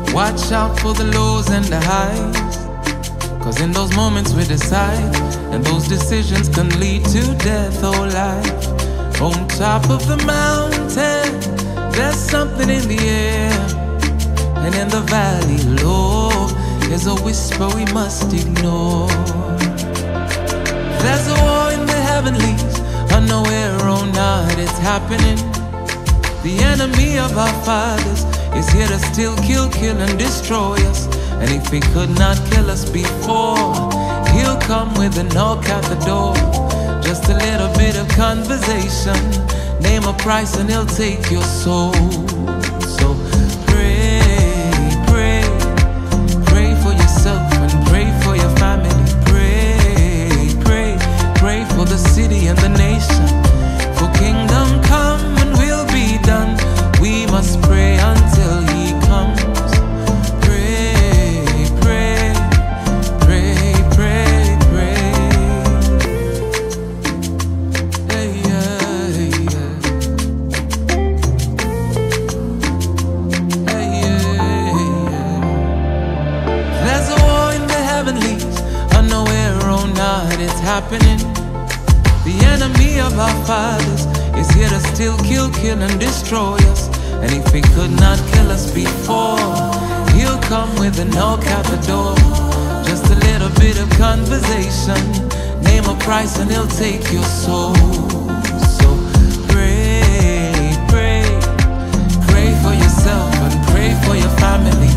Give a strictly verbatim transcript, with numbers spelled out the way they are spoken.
Watch out for the lows and the highs, cause in those moments we decide, and those decisions can lead to death or life. On top of the mountain, there's something in the air, and in the valley low, there's a whisper we must ignore. There's a war in the heavenlies, unaware or not, it's happening. The enemy of our fathers is here to steal, kill, kill and destroy us. And if he could not kill us before, he'll come with a knock at the door. Just a little bit of conversation, name a price and he'll take your soul. So pray, pray, pray for yourself and pray for your family. Pray, pray, pray for the city and the nation. For kingdom come and will be done, we must pray until he comes. Pray, pray, pray, pray, pray. Hey, yeah, yeah. Hey, yeah, yeah. There's a war in the heavenlies, unaware or not, it's happening. The enemy of our fathers is here to steal, kill, kill and destroy us. And if he could not kill us before, he'll come with a knock at the door. Just a little bit of conversation, name a price and he'll take your soul. So pray, pray, pray for yourself and pray for your family.